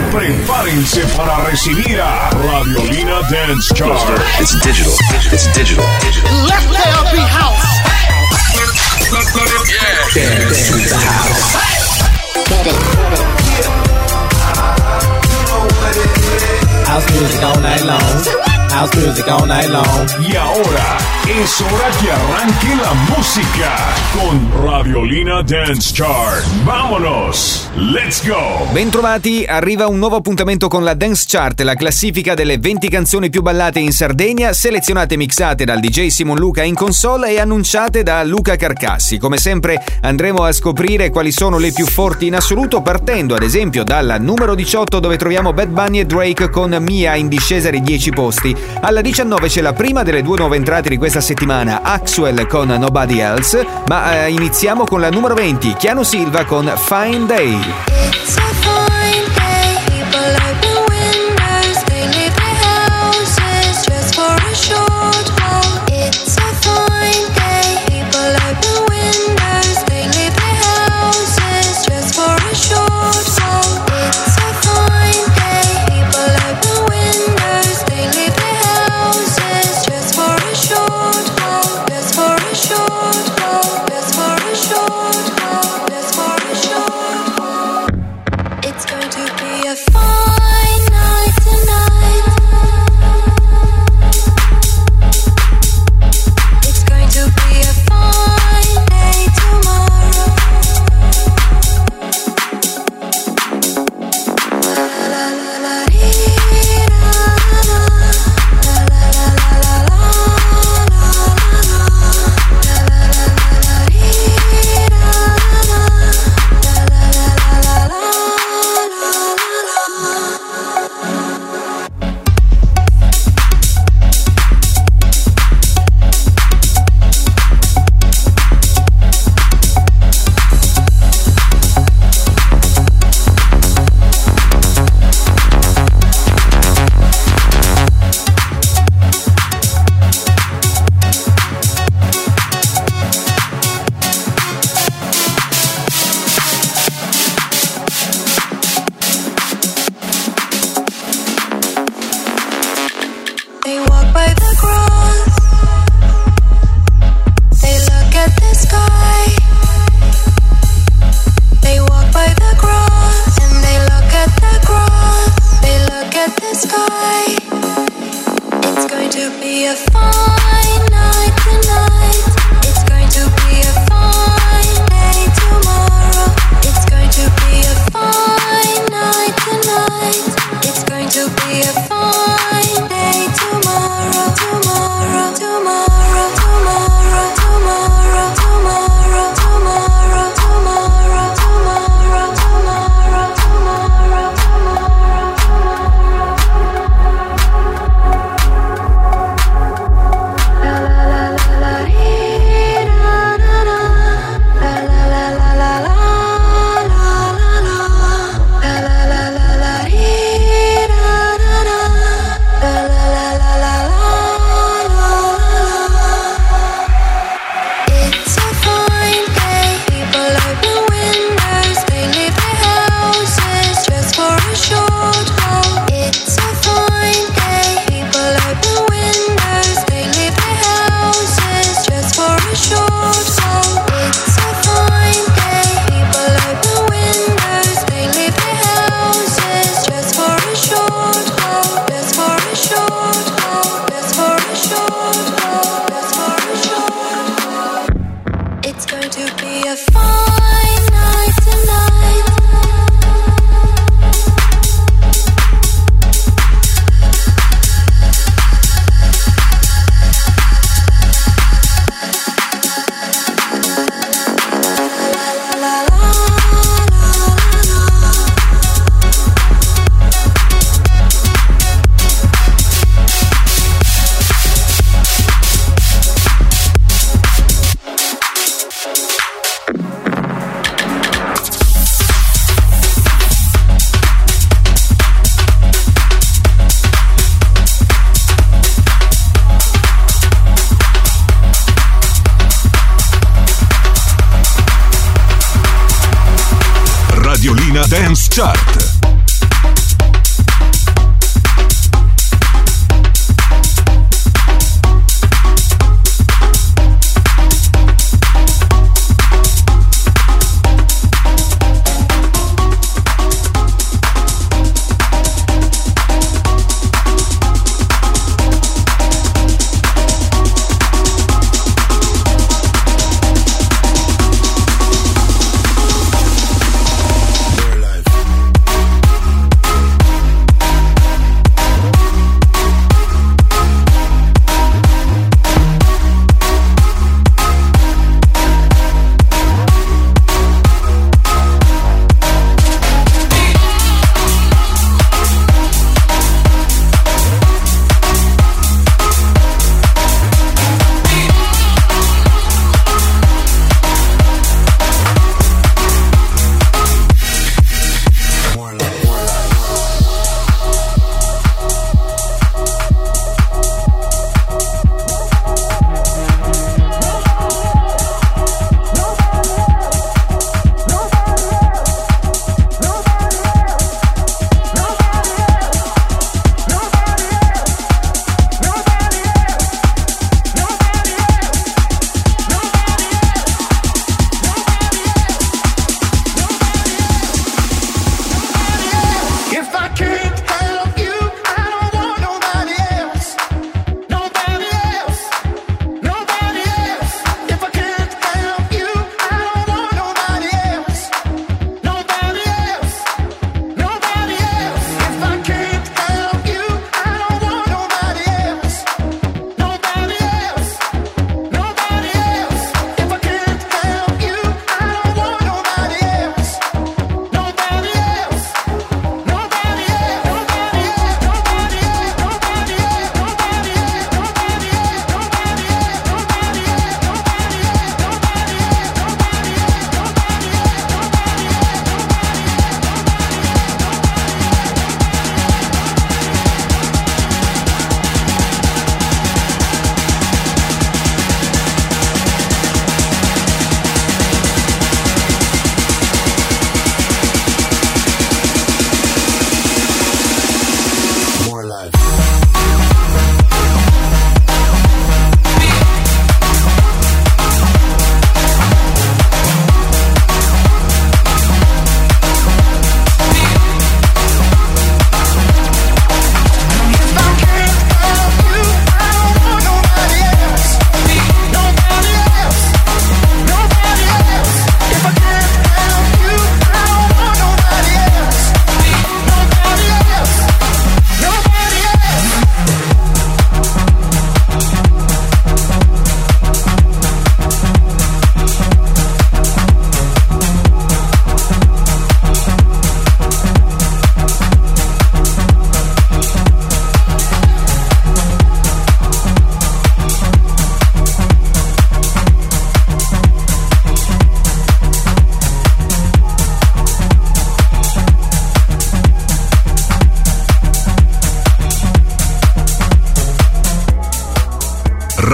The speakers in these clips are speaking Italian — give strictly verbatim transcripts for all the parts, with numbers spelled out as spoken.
Prepárense para recibir a Radiolina Dance Chart. It's digital. It's digital. Digital. Let there be house. Yeah. Dance to the house. Get it. House music all night long. House music all night long. Y ahora es hora que arranque la música con Radiolina Dance Chart. ¡Vámonos! ¡Let's go! Bentrovati, arriva un nuovo appuntamento con la Dance Chart, la classifica delle venti canzoni più ballate in Sardegna, selezionate e mixate dal D J Simon Luca in console e annunciate da Luca Carcassi. Come sempre andremo a scoprire quali sono le più forti in assoluto, partendo ad esempio dalla numero diciotto, dove troviamo Bad Bunny e Drake con Mia in discesa di dieci posti. Alla diciannove c'è la prima delle due nuove entrate di questa settimana, Axwell con Nobody Else, ma eh, iniziamo con la numero venti, Keanu Silva con Fine Day. It's a fine day, people open windows, they leave their houses just for a short while. It's a fine day, people open windows, they leave their houses just for a short while. It's a fine day, people open windows, they leave their houses just for a short while, just for a short while, just for a short while, just for a short while. It's going to be a fine night tonight. It's going to be a fine day tomorrow. La la la la la dee, la la la la la la la la la la la la la dee, la la la la la la la la la la.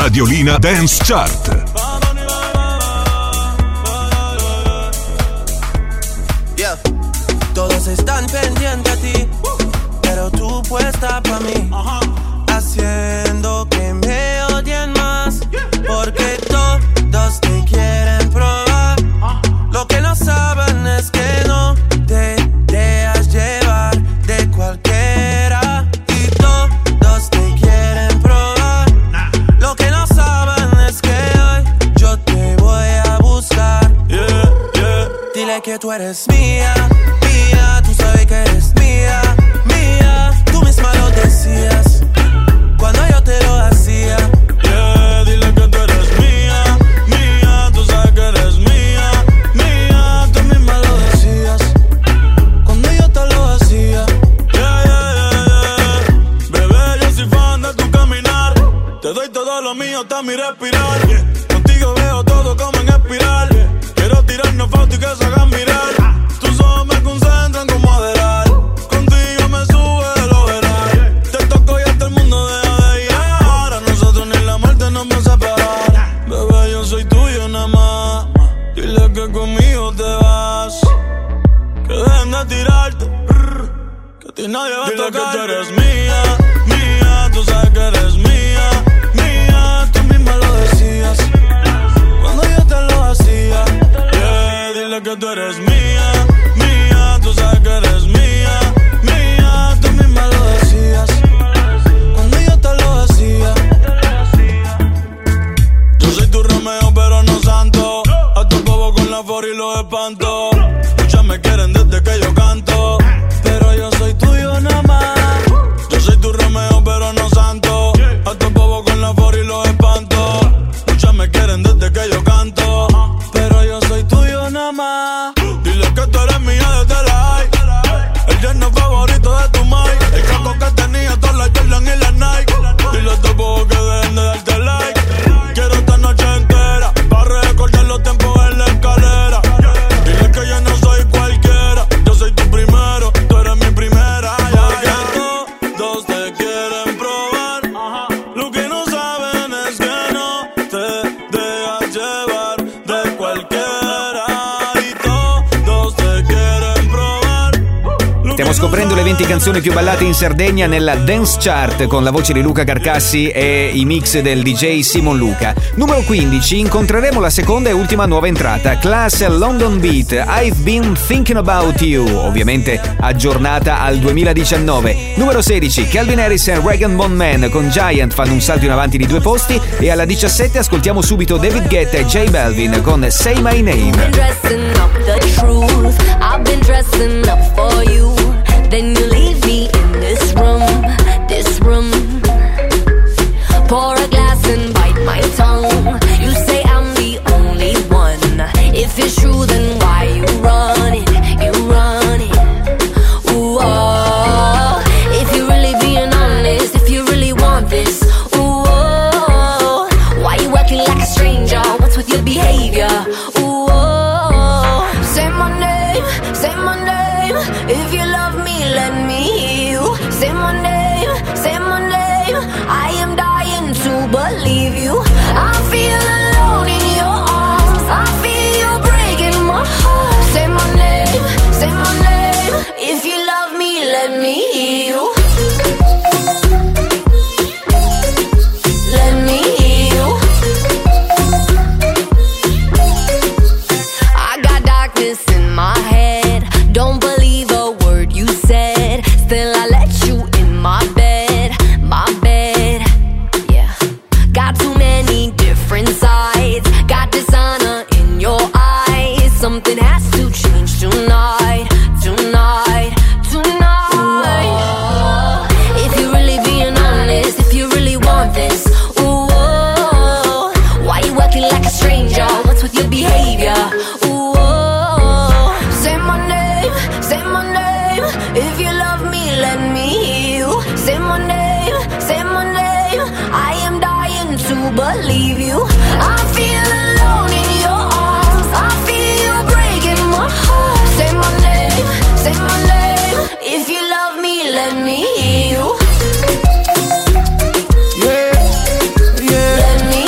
Radiolina Dance Chart. Yeah. Todos están pendientes a ti, pero tú puesta pa' mí, haciendo que me odien más, porque todos te quieren probar. Lo que no saben es que no te dejas llevar de cualquiera, y todos te quieren probar. Lo que no saben es que hoy yo te voy a buscar. Yeah, yeah. Dile que tú eres mía, mía, tú sabes que eres mía, mía. Tú misma lo decías cuando yo te lo hacía. Yeah, dile que tú eres mía, mía, tú sabes que eres mía, mía. Tú misma lo decías cuando yo te lo hacía. Yeah, yeah, yeah, yeah. Bebé, yo soy fan de tu caminar. Te doy todo lo mío hasta mi respirar. Contigo veo todo como en espiral. Quiero tirarnos fotos y que se hagan mirar. Tus ojos me concentran como Adderall. Contigo me sube el overall. Te toco y hasta el mundo deja de llegar. A nosotros ni la muerte nos va a separar. Bebé, yo soy tuyo nada más. Dile que conmigo te vas. Que dejen de tirarte. Que a ti nadie va a tocar. Dile que tú eres mía, mía. Tú sabes que eres mía, mía. Tú misma lo decías cuando yo te lo hacía. Yeah, dile que tú eres mía, mía. Tú sabes que eres mía, mía. Tú misma lo decías cuando yo te lo hacía. Yo soy tu Romeo pero no santo. A tu bobo con la for y los espanto. Muchas me quieren desde que yo canto, pero yo soy tuyo nada más. Yo soy tu Romeo pero no santo. A tu bobo con la for y los espanto. Muchas me quieren desde que yo canto, pero yo soy tuyo nada más. Dile que tú eres mía desde la high. El yerno favorito de tu mai. El caco que tenía todas las Jordan y las Nike. Dile a tu bobo que dejen de darte like. Quiero esta noche entera para recordar los tiempos en la escalera. Dile que yo no soy cualquiera. Yo soy tu primero, tú eres mi primera. Ya que todos te quieren probar. Lo que no saben es que no te dejas llevar de cualquiera. Y todos te quieren probar. Stiamo scoprendo le venti canzoni più ballate in Sardegna nella Dance Chart con la voce di Luca Carcassi e i mix del D J Simon Luca. Numero quindici, incontreremo la seconda e ultima nuova entrata, Class London Beat, I've Been Thinking About You, ovviamente aggiornata al duemiladiciannove. Numero sedici, Calvin Harris e Regan Bone Man con Giant fanno un salto in avanti di due posti, e alla diciassette ascoltiamo subito David Guetta e J Balvin con Say My Name. Dressing up the truth, I've been dressing up for you. Then you leave me in this room, this room. Pour a glass and bite my tongue. You say I'm the only one. If it's true, then why you run it? You run it. Ooh, oh. If you're really being honest, if you really want this, ooh, oh. Why you acting like a stranger? What's with your behavior? Ooh, oh. Say my name, say my name. If you love me, let me hear you. Say my name, say my name. I am dying to believe you. I feel alone in your arms. I feel you breaking my heart. Say my name, say my name. If you love me, let me hear you. Let me hear you. I got darkness in my head. Don't believe a word you said. Still I let you in my bed, my bed. Yeah. Got too many different sides. Got dishonor in your eyes. Something has to change tonight, tonight, tonight. Ooh, if you're really being honest, if you really want this, ooh, oh, why you acting like a stranger? What's with your behavior? Ooh, oh, say my name, say my name. If you love me, let me hear you. Say my name, say my name. I am dying to believe you. I feel alone in your arms. I feel you breaking my heart. Say my name, say my name. If you love me, let me hear you. Yeah, yeah. Let me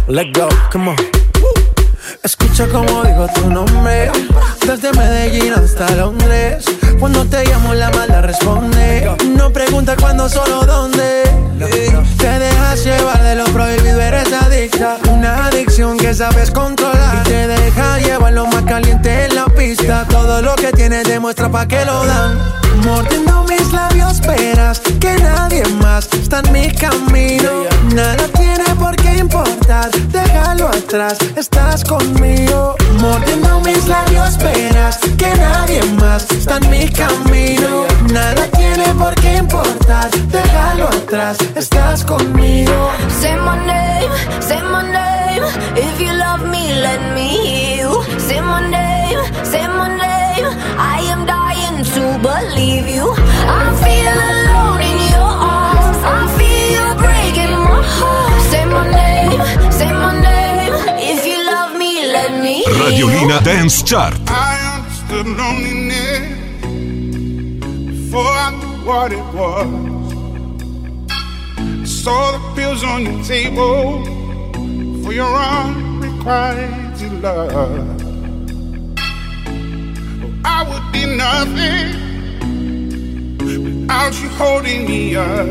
Let's go, come on. Escucha como digo tu nombre, desde Medellín hasta Londres. Cuando te llamo la mala responde. No pregunta cuándo, solo dónde. Te dejas llevar de lo prohibido, eres adicta. Una adicción que sabes controlar. Y te deja llevar lo más caliente en la pista. Todo lo que tienes demuestra pa' que lo dan. Mordiendo mis labios esperas que nadie más está en mi camino. Nada tiene por qué importar, déjalo atrás, estás conmigo. Mordiendo mis labios esperas que nadie más está en mi camino. Nada tiene por qué importar, déjalo atrás, estás conmigo. Say my name, say my name. If you love me, let me hear you. Say my name, say my name. I am dying to believe you. I feel alone in your arms. I feel you breaking my heart. Say my name, say my name. If you love me, let me hear you. Radiolina Dance Chart. I understood loneliness before I knew what it was. Saw the pills on your table for your unrequited love. I would be nothing without you holding me up.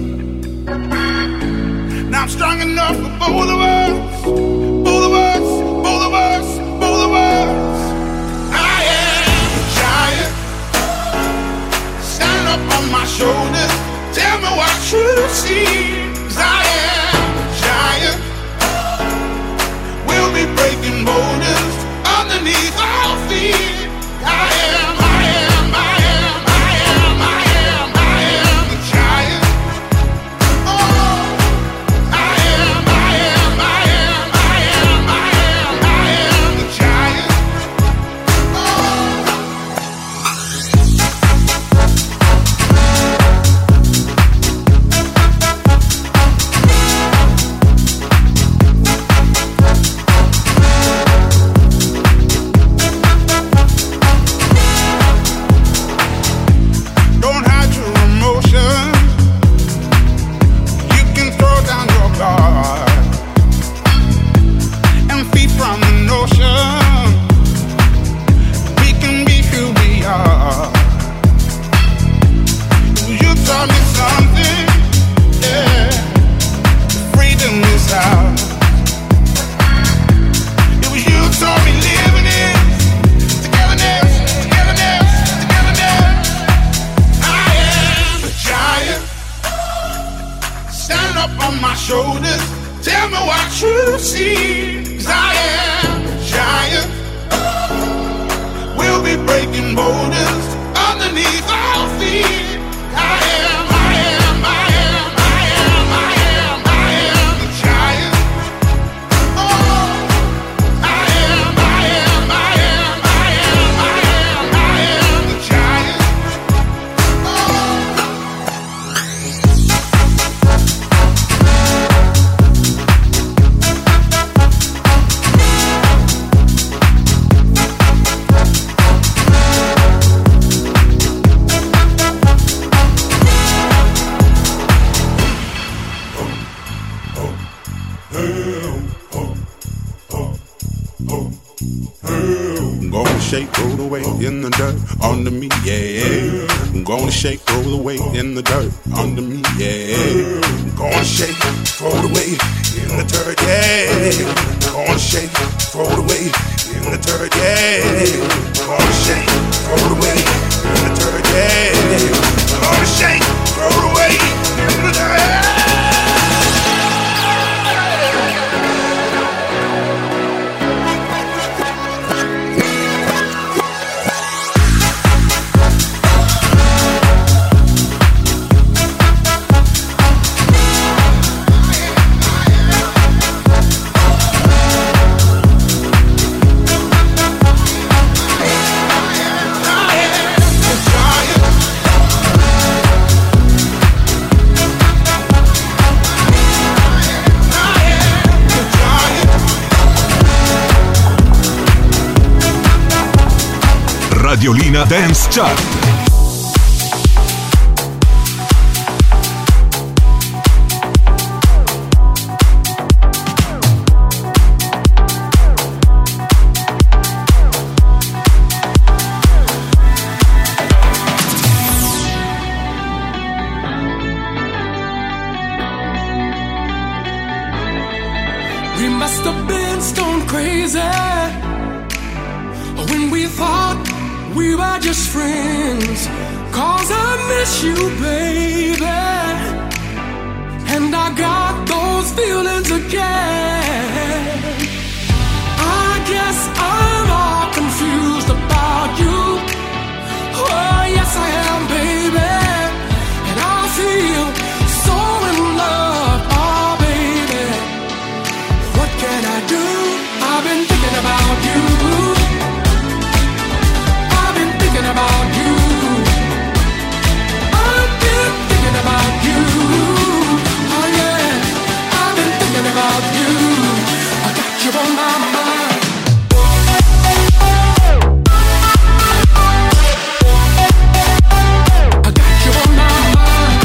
Now I'm strong enough for both of us, both of us, both of us, both of us. I am a giant, stand up on my shoulders, tell me what you see. 'Cause I am a giant, we'll be breaking boulders underneath our feet. I am, I am, I am, I am, I am, I am a giant. Oh, I am, I am, I am, I am, I am, I am a giant. Don't hide your emotions. You can throw down your guard and feed from the notion we can be who we are. You taught me something, yeah. Freedom is out. It was you taught me living it. Togetherness, togetherness, togetherness. I am a giant. Stand up on my shoulders. Tell me what you see. 'Cause I am a giant. We'll be breaking boulders underneath our feet. I am, I am, I am, I am, I am, I am a giant. Oh, I am, I am, I am, I am, I am, I am a giant. I'm gonna shake, roll the weight in the dirt under me, yeah. I'm gonna shake, roll the weight in the dirt under me, yeah. I'm gonna shake, roll the weight in the dirt, yeah. I'm gonna shake, roll the weight in the dirt, yeah. I'm gonna shake, roll the weight in the dirt, yeah. I'm gonna shake, roll the weight in the dirt. Radiolina Dance Chart. must have been stone crazy when we thought we were just friends. Cause I miss you, baby, and I got those feelings again. I guess I'm all confused about you. Oh, yes I am, baby, and I feel so in love. Oh, baby, what can I do? I've been thinking about you. I've been thinking about you. I've been thinking about you. Oh yeah, I've been thinking about you. I got you on my mind. I got you on my mind.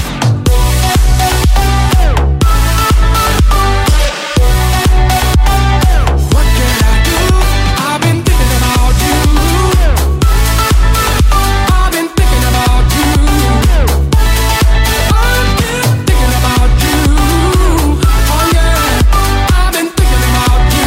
What can I do? I've been thinking about you. I've been thinking about you. I've been thinking about you. Oh yeah, I've been thinking about you.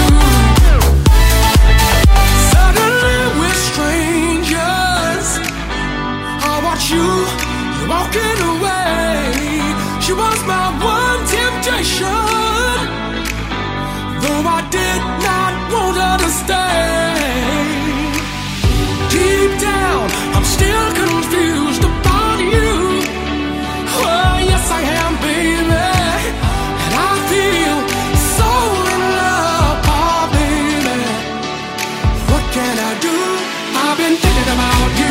Suddenly we're strangers. I watch you, you're walking away. She was my one temptation, though I did not want her to stay. Deep down, I'm still confused about you. Oh, yes I am, baby, and I feel so in love. Oh, baby, what can I do? I've been thinking about you.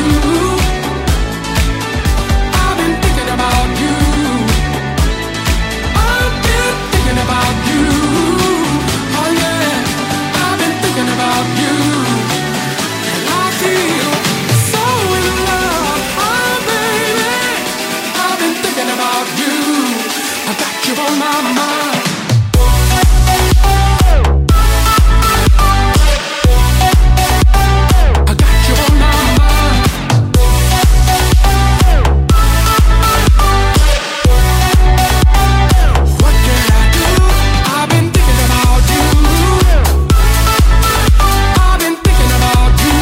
I've been thinking about you. I've been thinking about you. Oh yeah, I've been thinking about you. And I feel so in love. Oh baby, I've been thinking about you. I got you on my mind. I got you on my mind. What can I do? I've been thinking about you. I've been thinking about you.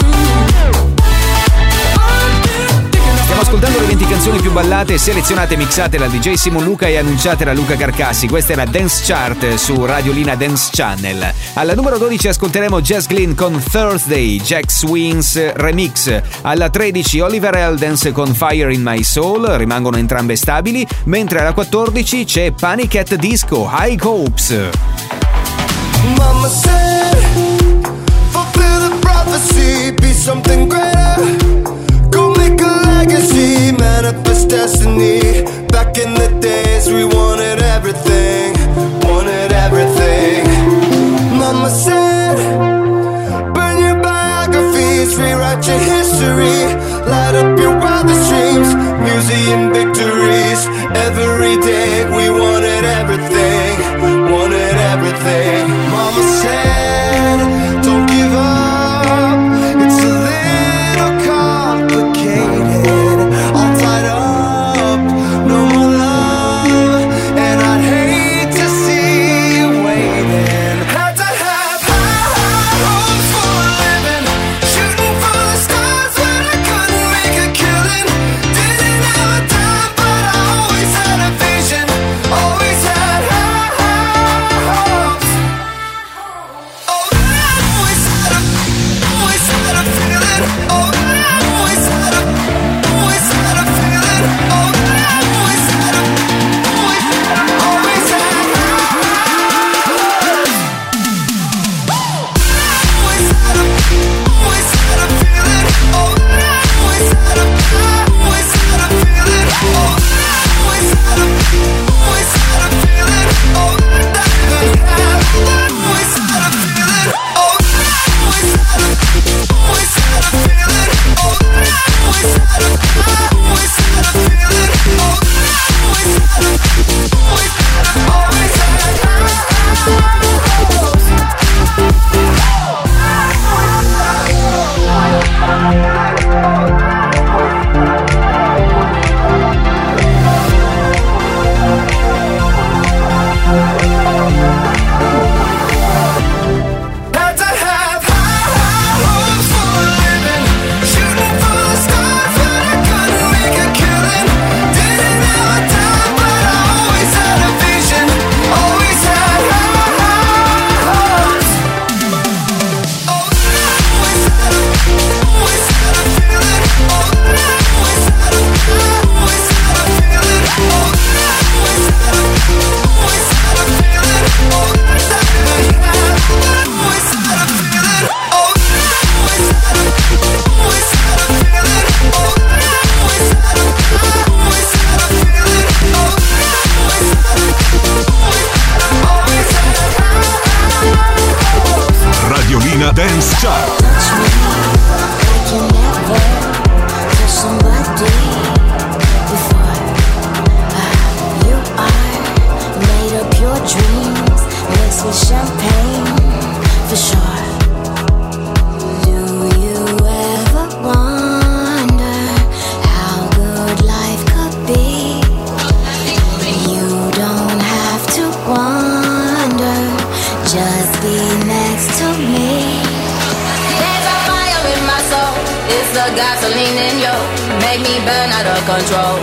I've been thinking Stiamo about ascoltando le venti canzoni più ballate, selezionate e mixate dal D J Simon Luca e annunciate da Luca Carcassi. Questa è la Dance Chart su Radiolina Dance Channel. Alla numero dodici ascolteremo Jazz Glynn con Thursday, Jack Swings Remix. Alla tredici Oliver Eldens con Fire in My Soul, rimangono entrambe stabili, mentre alla quattordici c'è Panic at Disco, High Hopes. Mama said, fulfill the prophecy, be something greater. Go make a legacy, manifest destiny. Back in the days we wanted everything, wanted everything. Mama said, burn your biographies, rewrite your history. Light up your wildest dreams, museum victories. Every day we wanted everything, wanted everything. Mama said, don't give up, it's a little complicated. All tied up, no more love, and I'd hate to see you waiting. Had to have high, high hopes for a living, shooting for the stars when I couldn't make a killing. Didn't have a dime, but I always had a vision, always had high, high hopes. Oh, I always had a, always had a feeling. Oh, I always had a, always had a feeling. Oh, I always had a, always had a, always had high hopes. Always had a, always had a feeling. Oh, I always had a, always had a feeling. Oh, I always had a, always had a feeling. Oh, I always had a, always had a feeling. Oh, I always had a, always had a feeling. Oh, I always had a, always had a feeling. Oh, I always had a, always had a, always had high hopes. Dance Chart. Your dreams mixed with champagne, for sure. Do you ever wonder how good life could be? You don't have to wonder, just be next to me. There's a fire in my soul, it's the gasoline in you, make me burn out of control.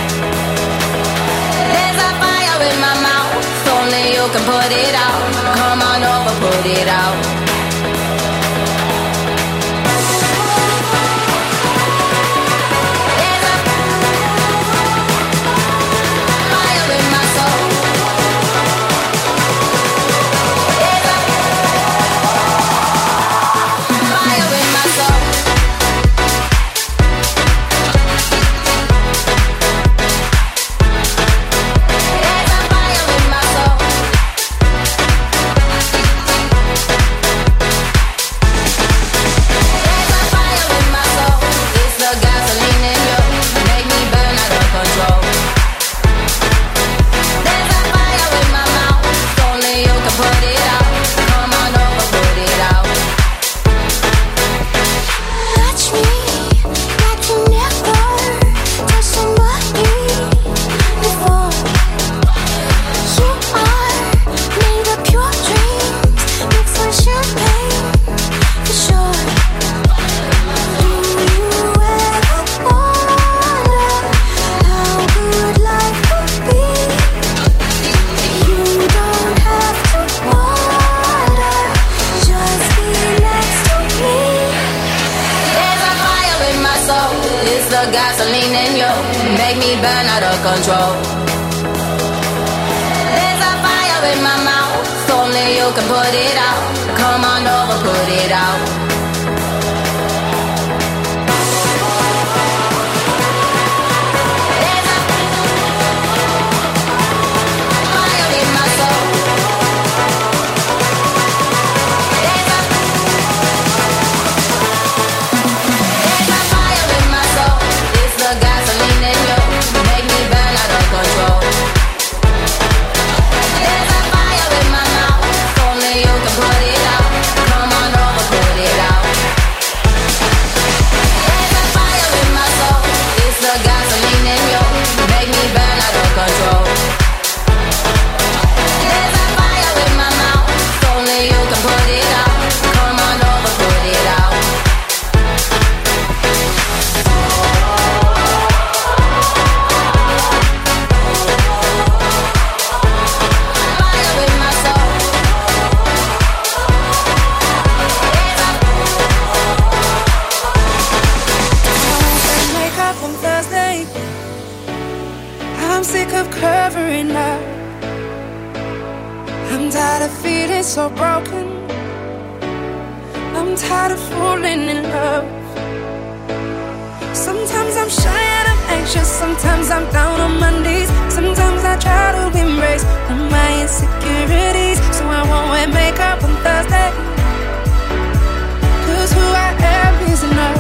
There's a fire in my mouth, only you can put it out. Come on over, put it out. There's a fire in my soul. There's a fire in my soul. Gasoline in you, make me burn out of control. There's a fire in my mouth, only you can put it out. Come on over, put it out. There's a fire in my soul. There's a There's a fire in my soul. The gasoline in you, make me burn out of control. There's a fire in my mouth, only you can put it out. Come on over, put it out. There's a fire in my soul, it's the gasoline in you, make me burn out of control. There's a fire in my mouth, only you can put it out. Come on over, put it out. I'm sick of covering up. I'm tired of feeling so broken. I'm tired of falling in love. Sometimes I'm shy and I'm anxious. Sometimes I'm down on my knees. Sometimes I try to embrace all my insecurities, so I won't wear makeup on Thursday. Cause who I am is enough.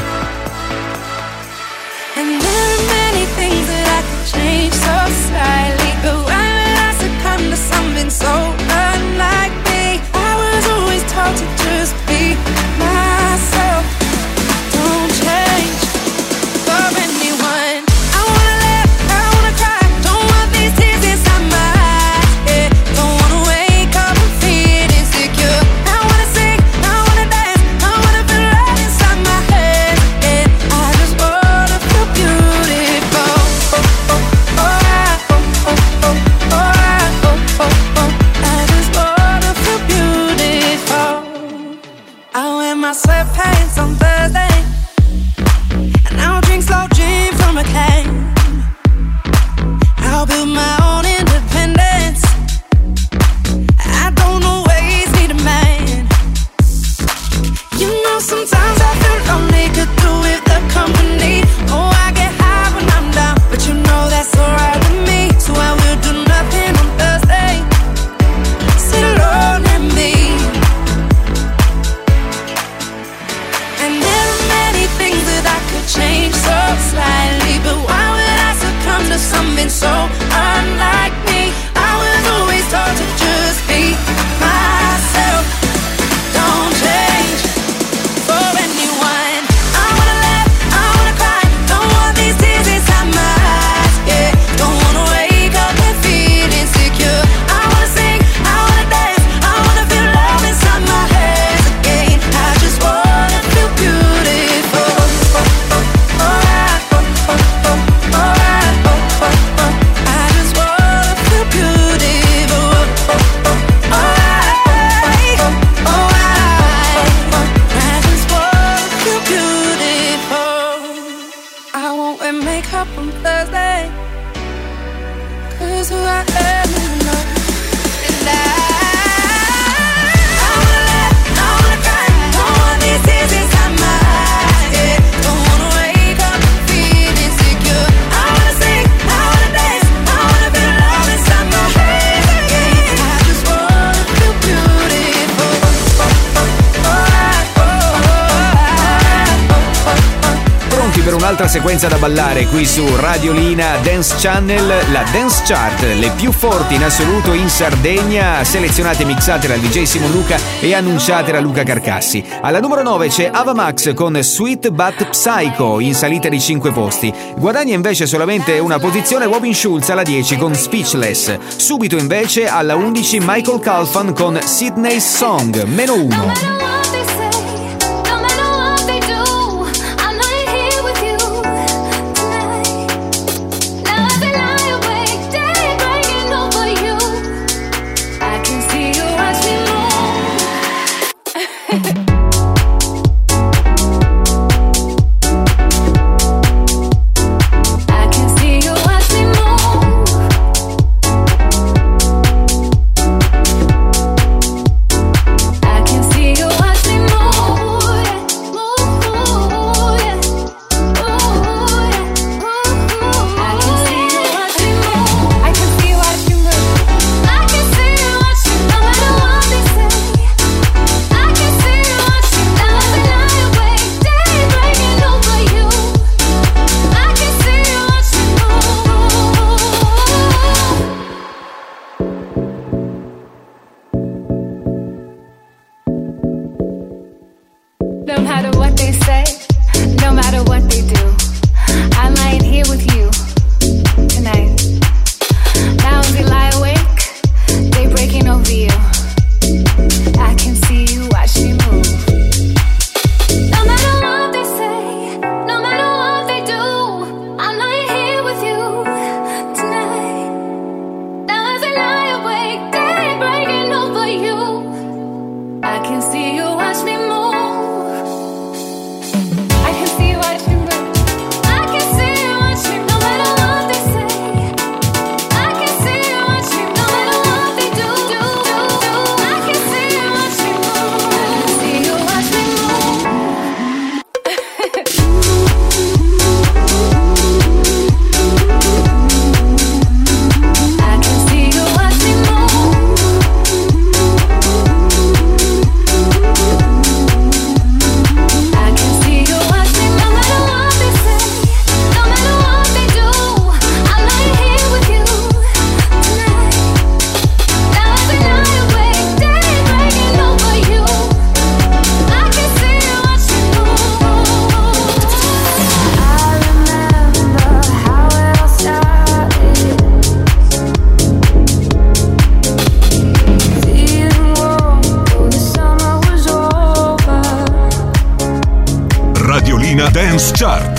And there are many things that I could change so slightly, but why would I succumb to something so unlike me? I was always taught to just be myself. Don't change for anyone. I wanna laugh, I wanna cry, don't want these tears. I am in love. And I, I wanna laugh, I wanna cry, don't want these tears inside my eyes, yeah. Don't wanna wake up feeling secure. I wanna sing, I wanna dance, I wanna feel love inside my head again. I just wanna feel beautiful. Pronti per un'altra sequenza da ballare qui su Radiolina Dance Channel, la Dance Chart, le più forti in assoluto in Sardegna, selezionate e mixate dal D J Simon Luca e annunciate da Luca Carcassi. Alla numero nove c'è Ava Max con Sweet But Psycho, in salita di cinque posti. Guadagna invece solamente una posizione Robin Schulz alla dieci con Speechless. Subito invece alla undici Michael Calfan con Sydney's Song, meno uno. No matter what they say, no matter what they do, I'm lying here with you tonight. Now as we lie awake, they breaking over you. I can see you watch me move. No matter what they say, no matter what they do, I'm lying here with you tonight. Now as we lie awake, they breaking over you. I can see you watch me move. Dance Chart.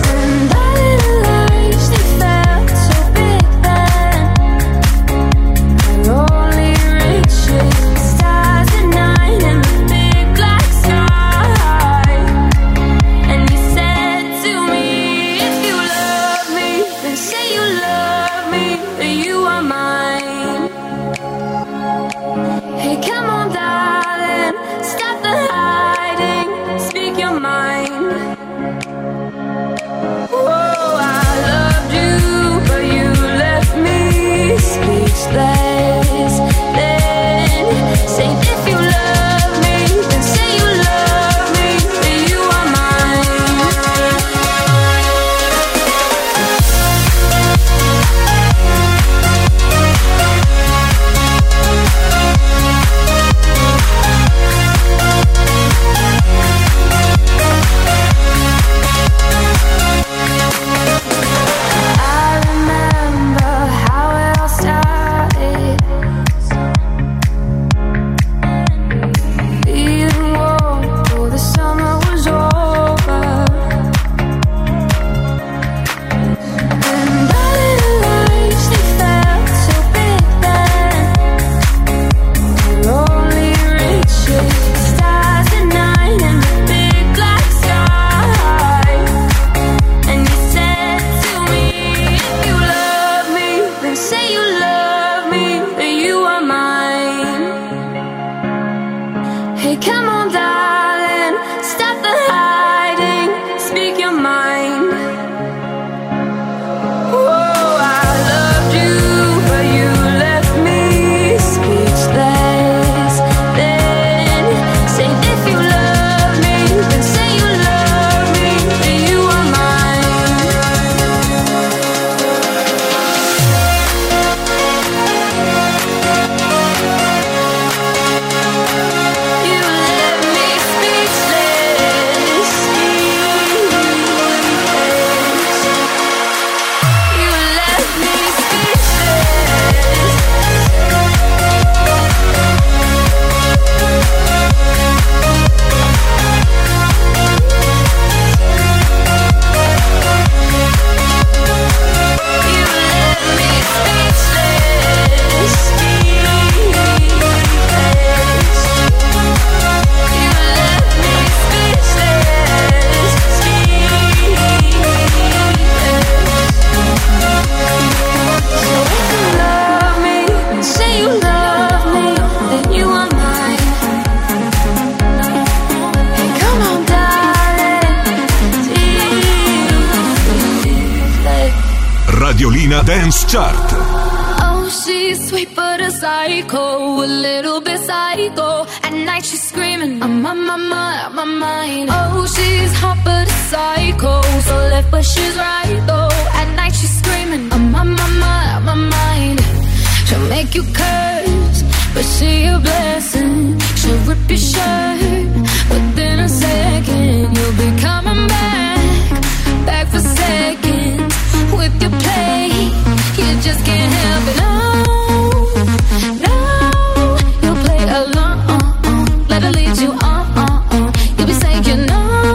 Dance Chart. Oh, she's sweet but a psycho, a little bit psycho. At night she's screaming, I'm on my mind, my mind. Oh, she's hot but a psycho, so left but she's right though. At night she's screaming, I'm on my mind, my mind. She'll make you curse, but she a blessing. She'll rip your shirt within a second. You'll be coming back, back for seconds with your play. You just can't help it. No, no, you'll play along. Let her lead you on. You'll be saying no,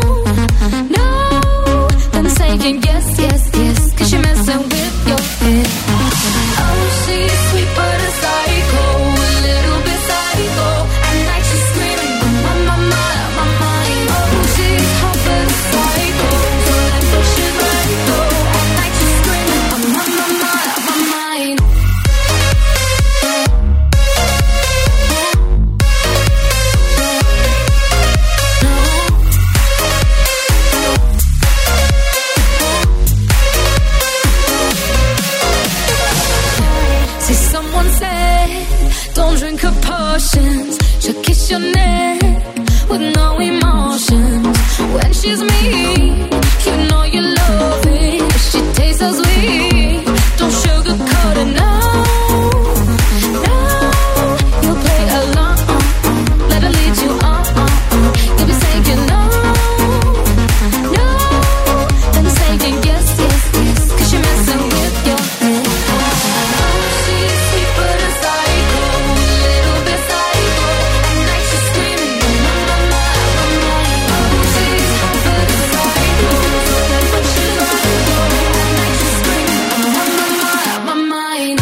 no, then saying yes, yes, yes. Cause you're messing with your head. Oh, she's sweet but a psycho, a little bit psycho. At night she's screaming, my, my, my, my mind. Oh, she's hot but a psycho, so left but she's right though. At night she's screaming, my, my, my, my mind. See, someone said, don't drink her potions. She'll kiss your neck with no emotions. When she's mean, you know you love it. She tastes so sweet, don't sugarcoat it, no, no. You'll play along, let her lead you on. You'll be saying no, no, then saying yes, yes, yes. Cause you're messing with your head. She's sweet but a psycho, a little bit psycho. At night she's screaming, my, my, my, my, my. She's hot but a psycho, so left but she's right though. At night she's screaming, my, my, my, my mind.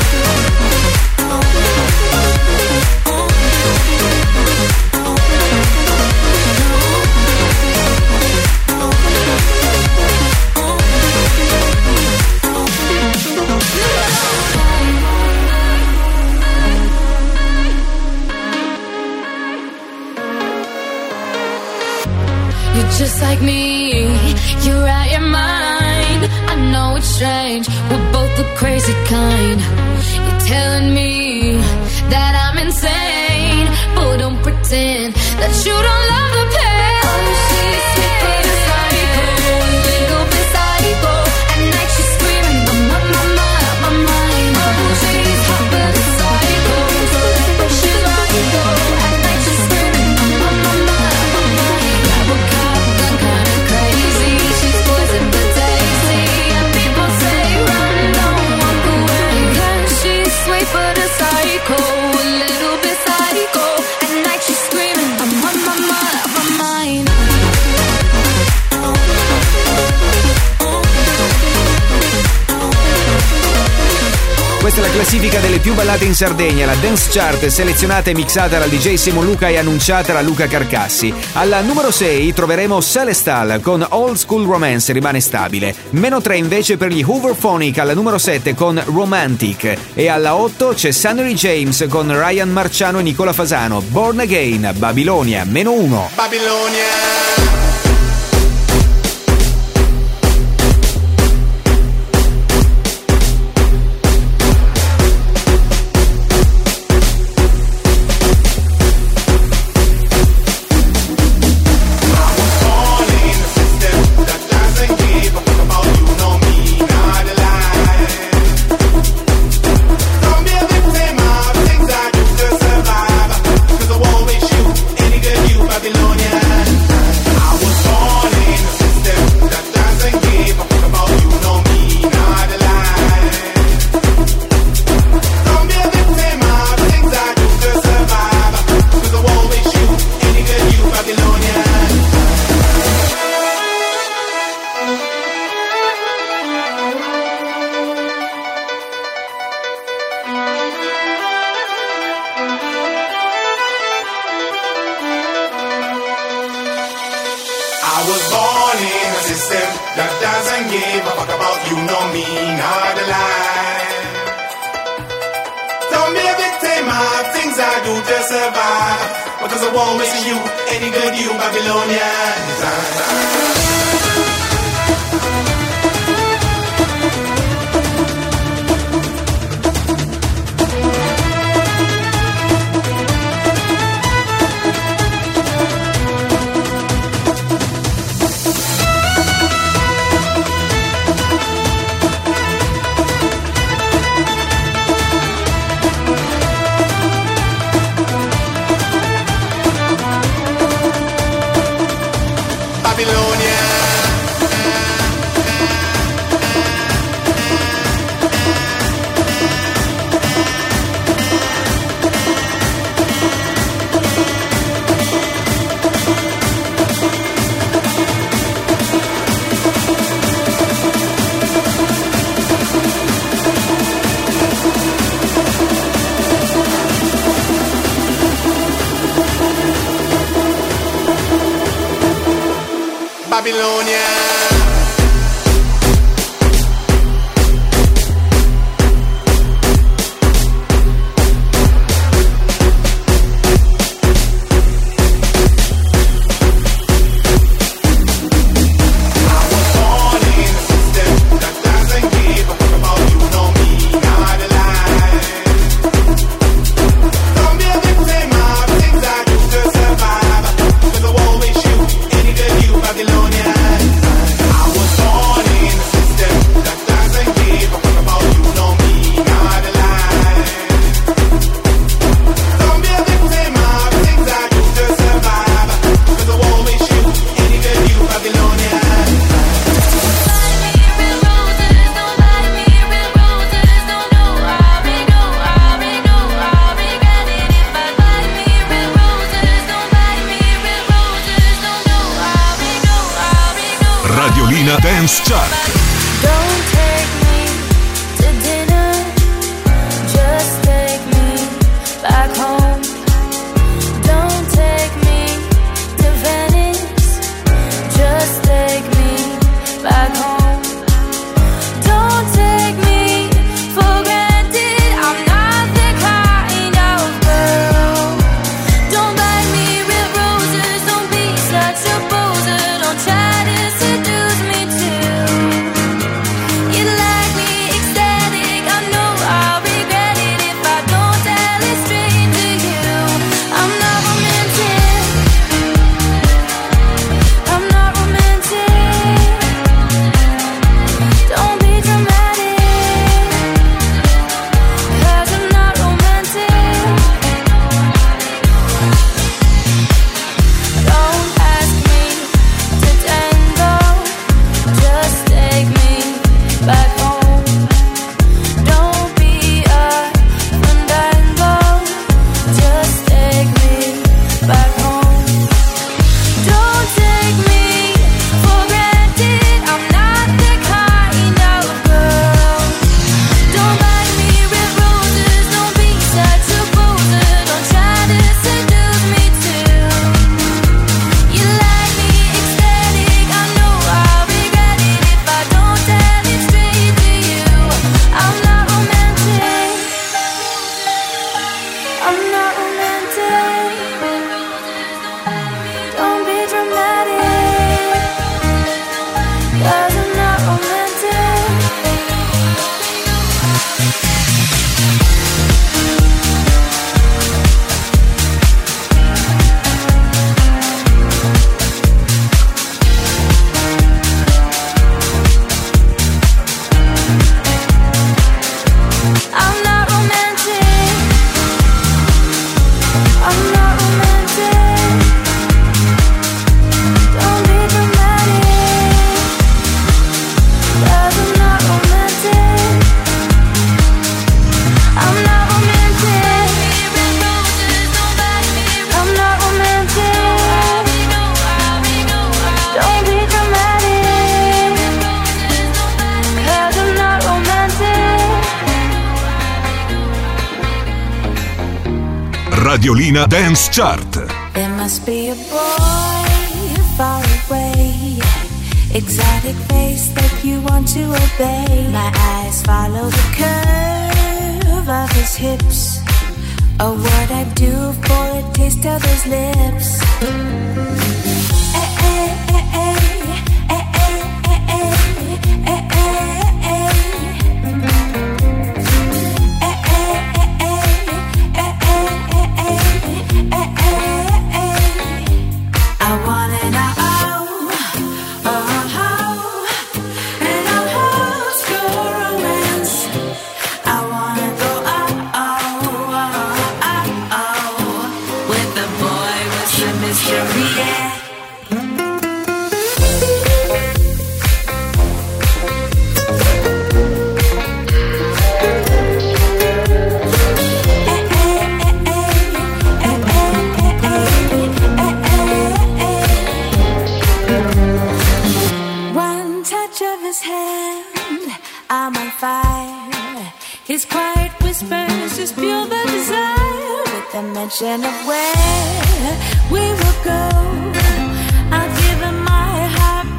You're just like me, you're out your mind. I know it's strange, we're both the crazy kind. You're telling me that I'm insane, but don't pretend that you don't love the pain. Oh, she's sweet but a psycho, a little bit psycho. At night she's screaming, my, my, my, my mind. Oh, she's hot but a psycho, so left but she's right though. At night she's screaming, my, my, my, my mind. Grab a cop, gun kinda crazy. She's poison but tasty, and people say run, don't walk away. 'Cause she's sweet but a psycho, a little bit psycho. At night she's screaming, I'm on my, my, my mind. Questa è la classifica delle più ballate in Sardegna, la Dance Chart selezionata e mixata dal D J Simon Luca e annunciata da Luca Carcassi. Alla numero sei troveremo Celestal con Old School Romance, rimane stabile. Meno tre invece per gli Hooverphonic alla numero sette con Romantic. E alla otto c'è Sunny James con Ryan Marciano e Nicola Fasano, Born Again, Babilonia, meno uno. Babilonia. I was born in a system that doesn't give a fuck about you, no me, not the lie. Don't be a victim of things I do to survive, because I won't miss you, any good you Babylonians. Babylonia. Radiolina Dance Chart. Don't take me to dinner, just take me back home. Don't take me to Venice, just take me back home. Don't take me for granted, I'm not the kind of girl. Don't buy me red roses, don't be such a poser, don't try to seduce me too. You like me ecstatic, I know I'll regret it if I don't tell it straight to you. I'm not romantic, I'm not romantic. Don't be dramatic, 'cause I'm not romantic. Don't ask me to tango, just take me back home. Don't be a fandango, just take me back home. Don't take me for granted, I'm not the kind of girl. Don't buy me red roses, don't be such a poser, don't try to seduce me too. You like me ecstatic, I know I'll regret it if I don't tell it straight to you. I'm not romantic, I'm not romantic. Don't be dramatic, 'cause I'm not romantic. I'm not romantic, I'm not romantic. Don't be dramatic, 'cause I'm not romantic. I'm not romantic, I'm not romantic. Don't be dramatic, 'cause I'm not romantic. Radiolina Dance Chart. There must be a boy far away, exotic face that you want to obey. My eyes follow the curve of his hips. Oh, what I do for a taste of his lips. Eh, eh, eh, eh, eh, eh, eh, eh, eh, eh, eh. I wanna know, oh, oh, and a whole school romance. I wanna go, oh, oh, oh, oh, oh, with the boy with the mystery, yeah. One touch of his hand, I'm on fire. His quiet whispers just fuel the desire. With the mention of where we will go, I'll give him my heart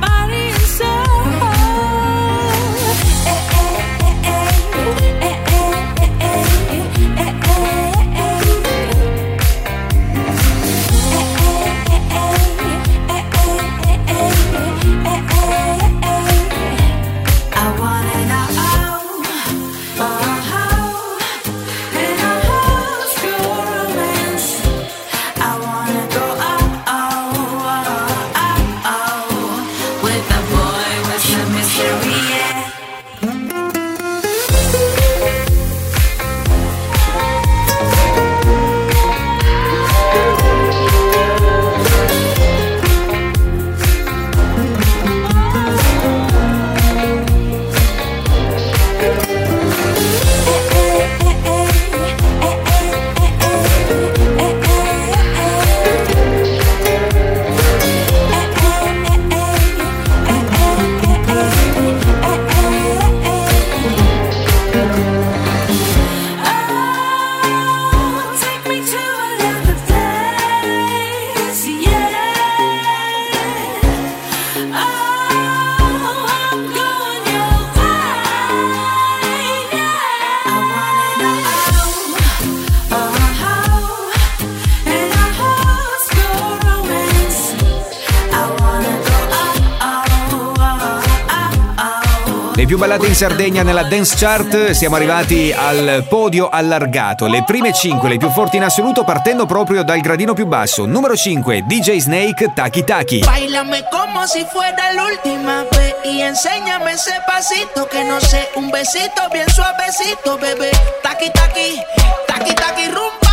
più ballate in Sardegna nella Dance Chart. Siamo arrivati al podio allargato. Le prime cinque, le più forti in assoluto, partendo proprio dal gradino più basso. Numero cinque, D J Snake, Taki Taki. Báilame como si fuera la última vez y enséñame ese pasito que no sé, un besito bien suavecito, bebé. Taki taki, taki taki rumba.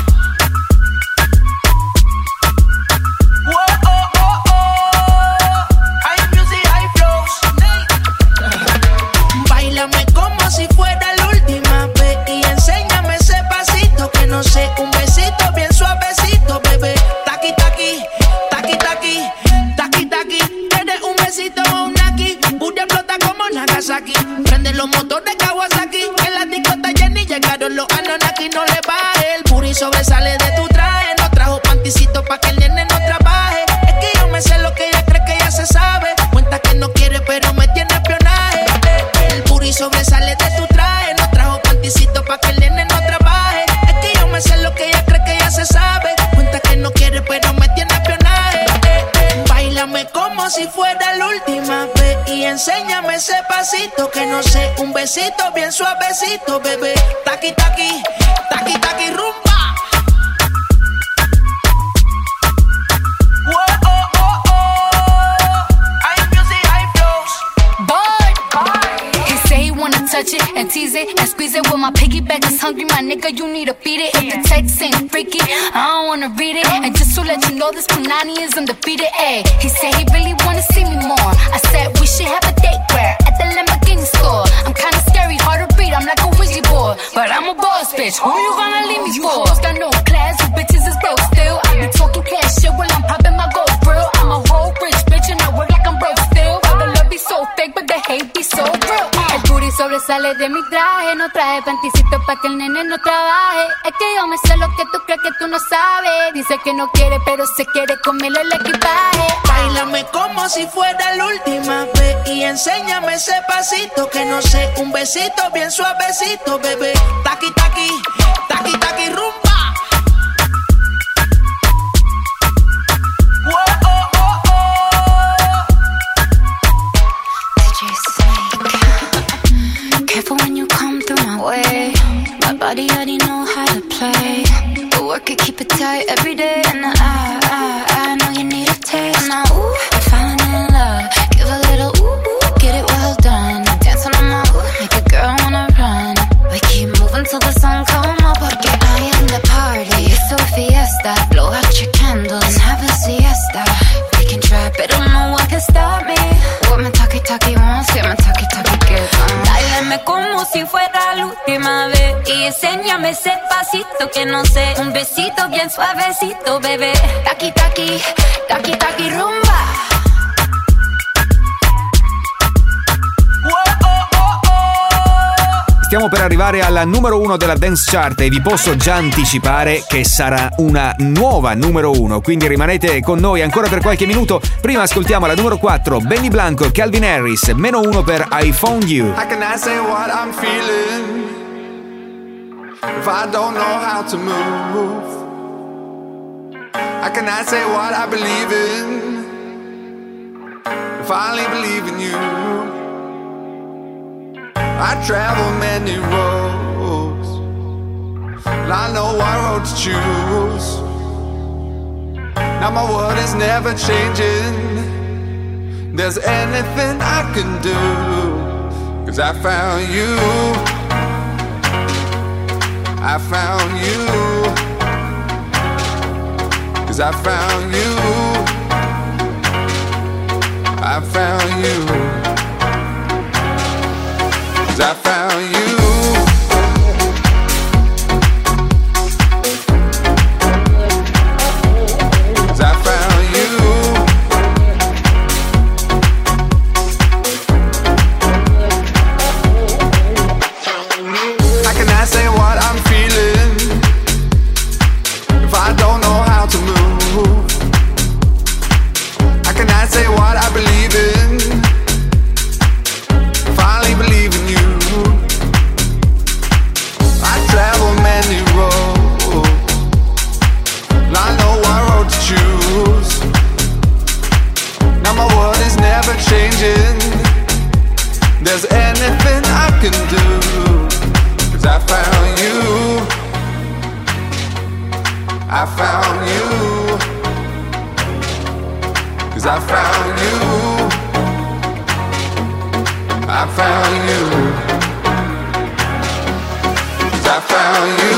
Whoa, oh, oh, oh. High music, high flows. Báilame como si fuera la última vez y enséñame ese pasito que no sé, un besito bien suavecito, bebé. Taki taki, taki taki, taki taki. Tienes un besito o un naki, Buda explota como Nagasaki. Prende los motores Kawasaki, en la disco está llena y llegaron los Anunnaki. No le baje, el puri sobresale de tu traje. No trajo panticito pa' que el nene no trabaje. Es que yo me sé lo que ella cree que ya se sabe. Cuenta que no quiere pero me tiene espionaje. El puri sobresale de tu traje. No trajo panticito pa' que el nene no trabaje. Es que yo me sé lo que ella cree que ya se sabe. Cuenta que no quiere pero me tiene espionaje. Báilame como si fuera la última vez y enséñame ese pasito que no sé, un besito bien suavecito, bebé. Taki taki, taki taki rumba. Whoa, oh, oh, oh. High music, high flows. Boy, he say he wanna touch it and tease it and squeeze it. Well, my piggyback is hungry, my nigga, you need to feed it. If the text ain't freaky, I don't wanna read it. And just to let you know, this Punani is undefeated. Ay, he said he really wanna see me more. I said we should have a date where at the Lamborghini store. I'm kinda scary, hard to read, I'm like a Ouija board, but I'm a boss bitch. Who you gonna leave me for? You got no class, you bitches is broke still. I be talking cash shit while I'm popping my gold grill. I'm a whole rich bitch and I work like I'm broke still. But the love be so fake, but the hate be so real. El booty sobresale de mi traje, no traje panticito pa' que el nene no trabaje. Es que yo me sé lo que tú crees que tú no sabes. Dice que no quiere, pero se quiere comerle el equipaje. Báilame como si fuera la última vez y enséñame ese pasito que no sé, un besito bien suavecito, bebé. Taki taki, taki taki rumba. Whoa, oh, oh, oh. D J Snake. Careful when you come through my way. My body already know how to play. But work it, keep it tight every day. And I, I, I know you need a taste. Now, ooh, I'm falling in love. Give a little ooh, ooh, get it well done. Dancing on my ooh, make a girl wanna run. We keep moving till the sun come up. Porque I am the party. It's so fiesta. Blow out your candles and have a siesta. We can try, but no one can stop me. What my talkie talkie wants, get my talkie talkie gets on. Báilame como si fuera la última vez y enséñame ese pasito que no sé, un besito bien suavecito, bebé. Taki taki, taki taki rumba. Stiamo per arrivare alla numero uno della Dance Chart e vi posso già anticipare che sarà una nuova numero uno, quindi rimanete con noi ancora per qualche minuto. Prima ascoltiamo la numero quattro, Benny Blanco, Calvin Harris, meno uno per I Found You. How can I say what I'm feeling if I don't know how to move? How can I say what I believe in if I only believe in you? I travel many roads, and I know what road to choose. Now my world is never changing. There's anything I can do, 'cause I found you. I found you. 'Cause I found you. I found you. 'Cause I found you. 'Cause I found you. How can I say what I'm feeling if I don't know how to move? How can I say what I believe in? Finally believe in you. I found you. 'Cause I found you. I found you. 'Cause I found you.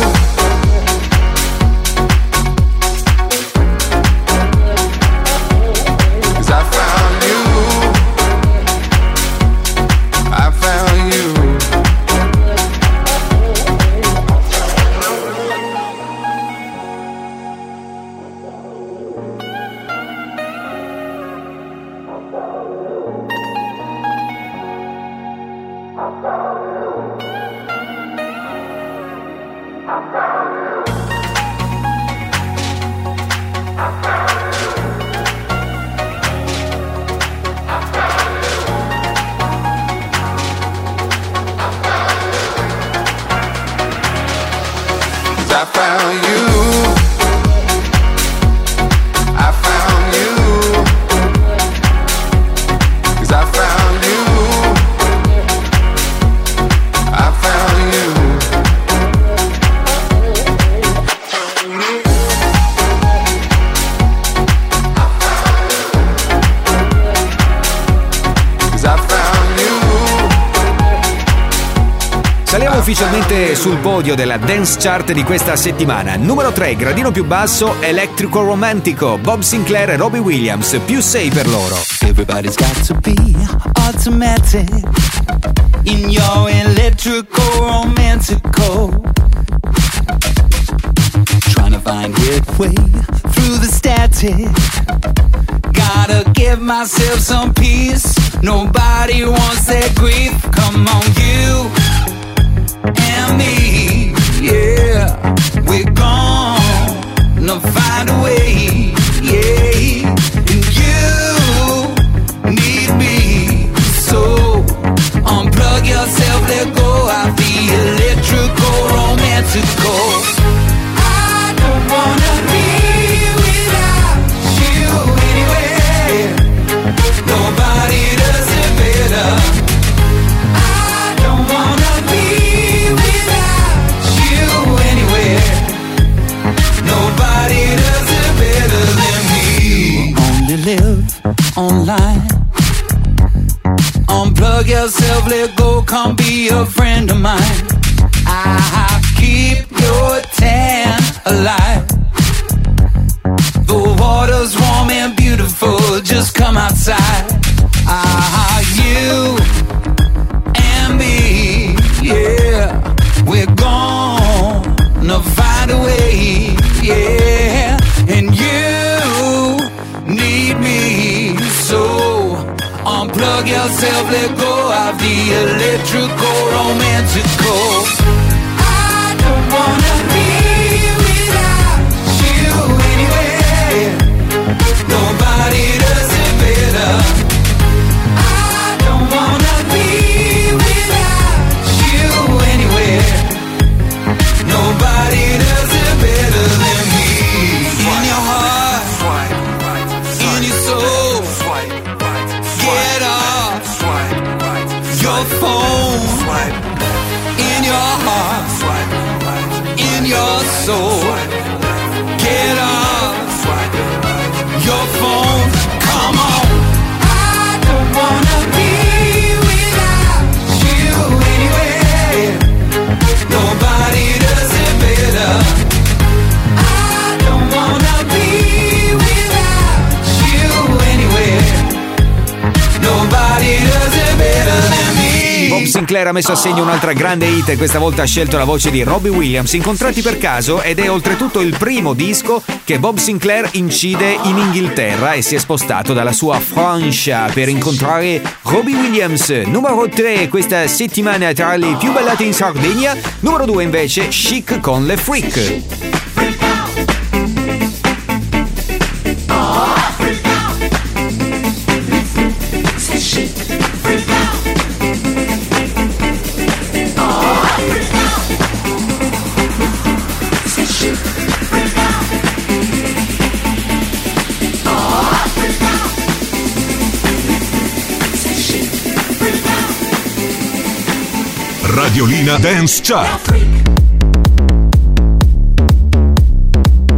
Ufficialmente sul podio della Dance Chart di questa settimana. Numero tre, gradino più basso, Electrico Romantico, Bob Sinclair e Robbie Williams, più sei per loro. Everybody's got to be automatic in your electrical romantical, trying to find headway through the static. Gotta give myself some peace. Nobody wants that grief. Come on, you and me, yeah, we're gonna find a way, yeah, and you need me, so unplug yourself, let go of the electrical romantical. I don't wanna be without you anyway, nobody does it better. I don't wanna be nobody does it better than me. You only live online. Unplug yourself, let go, come be a friend of mine. I'll keep your tan alive. The water's warm and beautiful, just come outside. Ah, you and me, yeah, we're gonna find a way, yeah, and you need me, so unplug yourself, let go of the electrical romantical. I don't wanna be without you anyway, nobody does it better. I don't wanna be without you anyway, nobody does it better than me. In your heart, in your soul, get off your phone. In your heart, in your soul, get off your phone. Come on. I don't wanna be without you anyway, nobody does it better. I don't wanna be without you anyway, nobody does it better than me. Bob Sinclair ha messo a segno un'altra grande hit e questa volta ha scelto la voce di Robbie Williams, incontrati per caso, ed è oltretutto il primo disco che Bob Sinclair incide in Inghilterra e si è spostato dalla sua Francia per incontrare Robbie Williams. Numero tre questa settimana tra le più ballate in Sardegna. Numero due invece Chic con Le Freak. Radiolina Dance Chart.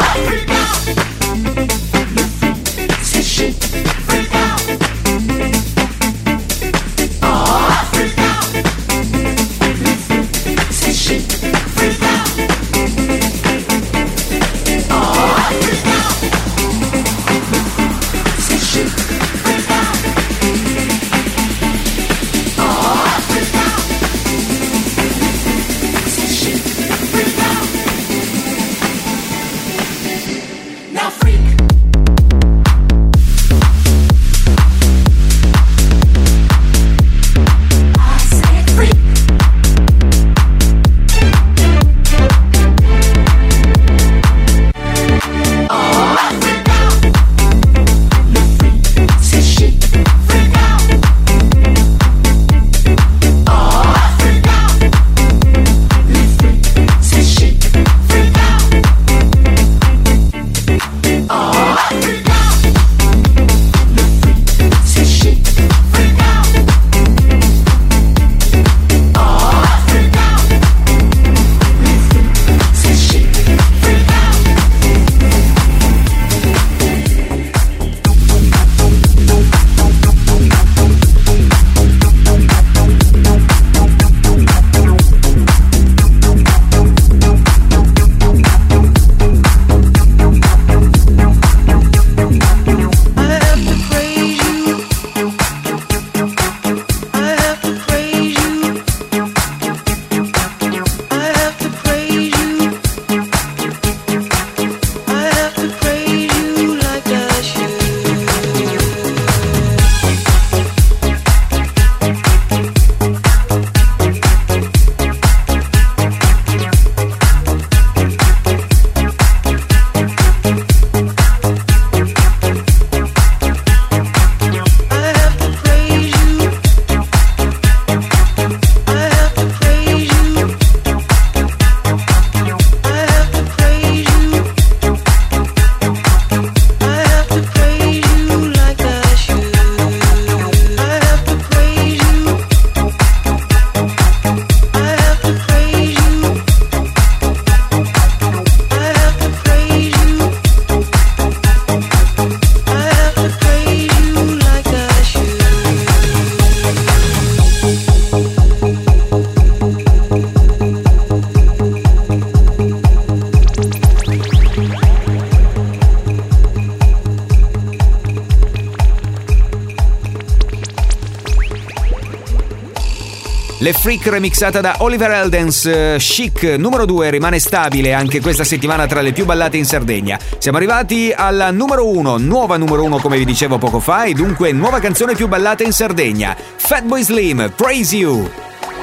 Le Freak remixata da Oliver Heldens. Chic numero due rimane stabile anche questa settimana tra le più ballate in Sardegna. Siamo arrivati alla numero uno, nuova numero uno come vi dicevo poco fa, e dunque nuova canzone più ballata in Sardegna. Fatboy Slim, Praise You.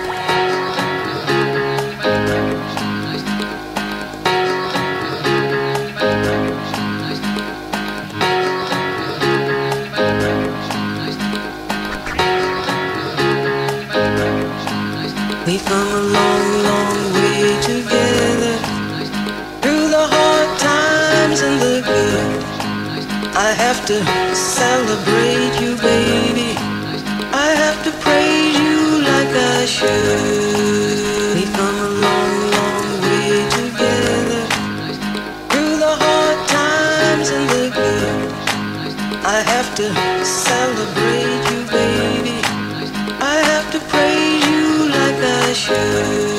We've come a long, long way together, through the hard times and the good. I have to celebrate you, baby. I have to praise you like I should. We've come a long, long way together, through the hard times and the good. I have to celebrate you, baby. I have to praise you like I should.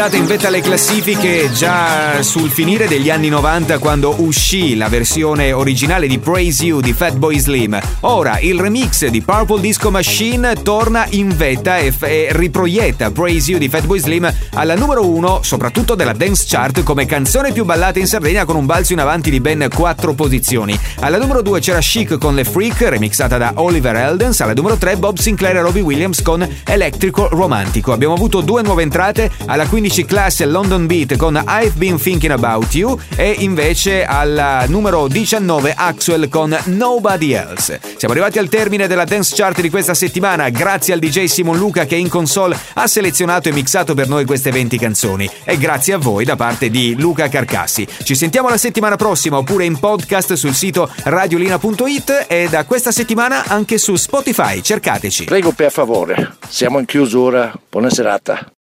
entrata in vetta alle classifiche già sul finire degli anni novanta, quando uscì la versione originale di Praise You di Fatboy Slim. Ora il remix di Purple Disco Machine torna in vetta e, f- e riproietta Praise You di Fatboy Slim alla numero uno, soprattutto della Dance Chart, come canzone più ballata in Sardegna, con un balzo in avanti di ben quattro posizioni. Alla numero due c'era Chic con Le Freak, remixata da Oliver Heldens. Alla numero tre Bob Sinclair e Robbie Williams con Electrico Romantico. Abbiamo avuto due nuove entrate: alla quindici Class e London Beat con I've Been Thinking About You, e invece alla numero diciannove Axwell con Nobody Else. Siamo arrivati al termine della Dance Chart di questa settimana, grazie al D J Simon Luca che in console ha selezionato e mixato per noi queste venti canzoni, e grazie a voi da parte di Luca Carcassi. Ci sentiamo la settimana prossima, oppure in podcast sul sito radiolina punto it, e da questa settimana anche su Spotify. Cercateci. Prego, per favore, siamo in chiusura. Buona serata.